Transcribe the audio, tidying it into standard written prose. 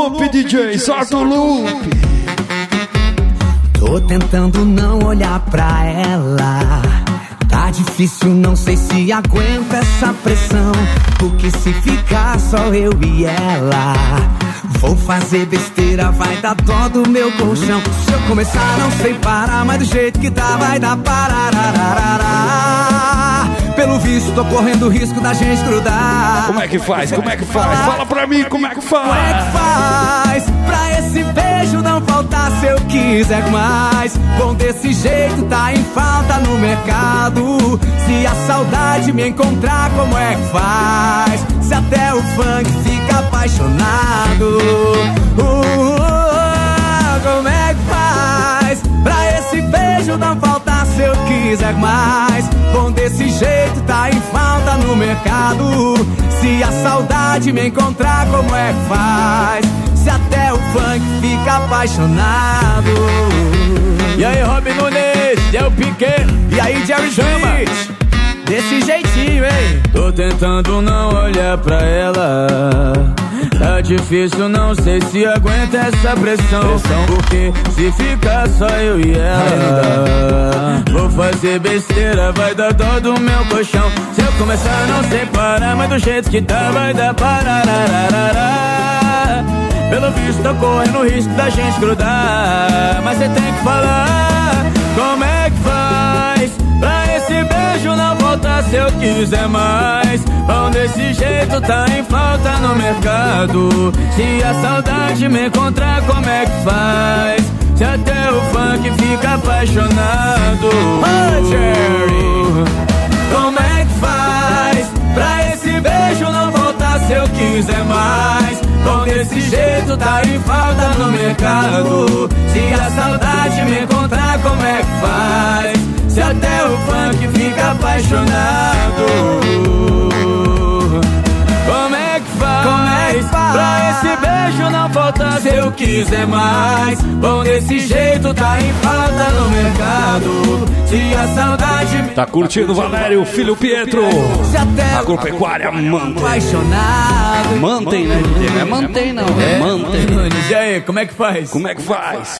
loop, DJ, solta o loop. Tô tentando não olhar pra ela. Tá difícil, não sei se aguento essa pressão. Porque se ficar só eu e ela, vou fazer besteira, vai dar dó do meu colchão. Se eu começar não sei parar, mas do jeito que tá vai dar pararararará. Pelo visto tô correndo o risco da gente grudar. Como é que faz? Como é que faz? Fala pra mim como é que faz. Como é que faz pra esse beijo não faltar se eu quiser mais? Bom, desse jeito tá em falta no mercado. Se a saudade me encontrar, como é que faz? Se até o funk fica apaixonado. Como é que faz pra esse beijo não faltar se eu quiser mais? Bom, desse jeito tá em falta no mercado. Se a saudade me encontrar, como é que faz? Se até o funk fica apaixonado. E aí, Robin Nunes, Del Piquet. E aí, Jerry Smith, desse jeitinho, hein? Tô tentando não olhar pra ela. Tá difícil, não sei se aguenta essa pressão. Porque se ficar só eu e ela, vou fazer besteira, vai dar dó do meu colchão. Se eu começar não sei parar, mas do jeito que tá vai dar pararararará. Pelo visto tô correndo o risco da gente grudar. Mas cê tem que falar como é que faz pra esse beijo não voltar se eu quiser mais. Bom, desse jeito tá em falta no mercado. Se a saudade me encontrar, como é que faz? Se até o funk fica apaixonado. Jerry, como é que faz pra esse beijo não voltar se eu quiser mais? Bom, desse jeito tá em falta no mercado. Se a saudade me encontrar, como é que faz? Se até o funk fica apaixonado. Como é que faz pra esse beijo não faltar se eu quiser mais? Bom, desse jeito tá em falta no mercado. Se a saudade me... Tá curtindo Valério, filho Pietro. se até Agropecuária mantém. apaixonado. Mantém, né? Não é mantém não, é mantém. E aí, como é que faz? Como é que faz?